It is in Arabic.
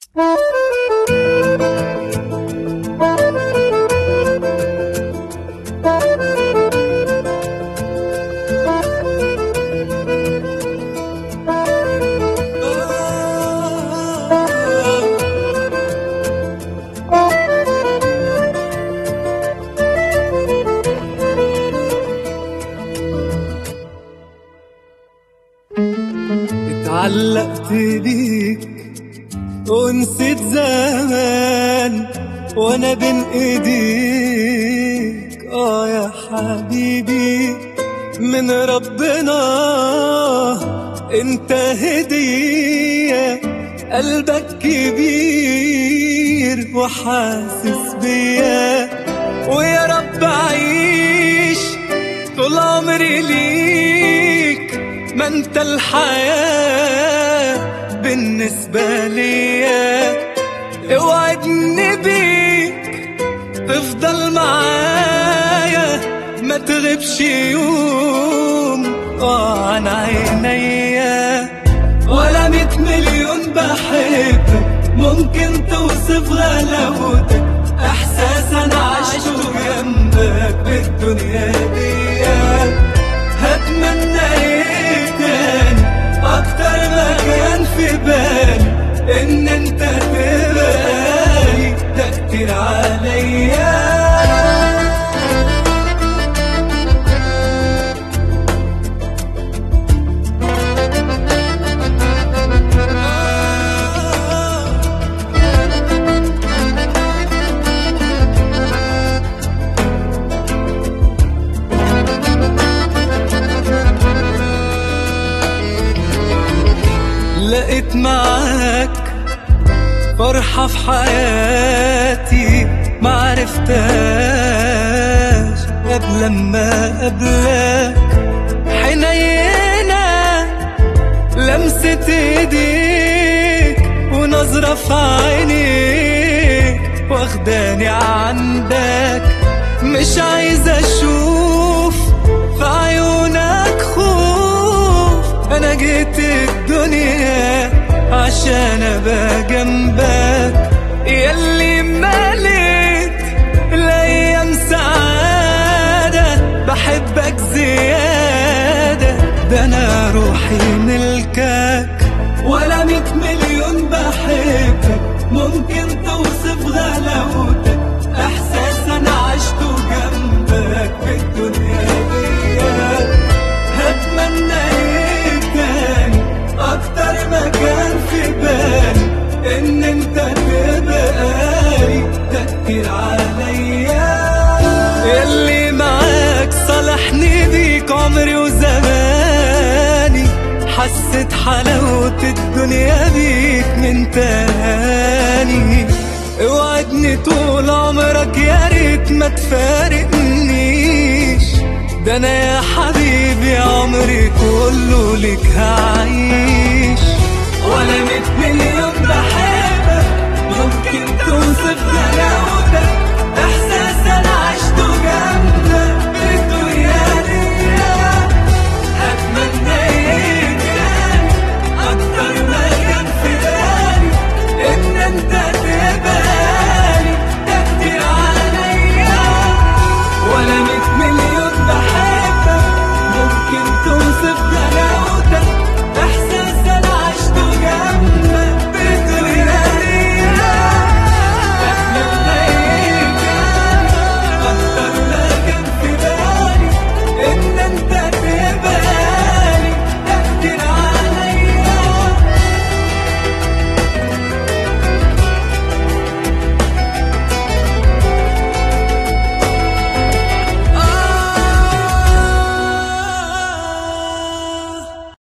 اتعلقت بيك ونسيت زمان وانا بين ايديك. يا حبيبي من ربنا انت هدية، قلبك كبير وحاسس بيا، ويا رب اعيش طول عمري ليك. ما انت الحياة بالنسبة ليا، اوعدني بيك تفضل معايا، ما تغيبش يوم عن عينيا. ولا 100 مليون بحبك ممكن توصف غلاوتك، احساس انا عشته جنبك بالدنيا دي. هتمنى ايه تاني اكتر ما كان في بالي، ان انت تبقالي ده كتير عليا. لقيت معاك فرحة في حياتي معرفتهاش قبل ما قبلك. حنينة لمسة ايديك ونظرة في عينيك واخداني عندك. مش عايز اشوف في عيونك خوف، انا جيت الدنيا عشان ابقى جنبك. ياللي مليت الايام سعادة، بحبك زيادة، ده انا روحي ملكك. ولا 100 مليون بحبك ممكن توصف غلاوتك، احساس انا عشته جنبك في الدنيا دي. هتمنى ايه تاني اكتر ما كان في بالي، ان انت تبقالي ده كتير عليا. ياللي معاك صالحني بيك عمري وزماني، حسيت حلاوة الدنيا بيك من تاني. اوعدني طول عمرك يا ريت ما تفارقنيش، ده انا يا حبيبي عمري كله لك هعيش. ولا 100 مليون بحبك ممكن توصف غلاوتك،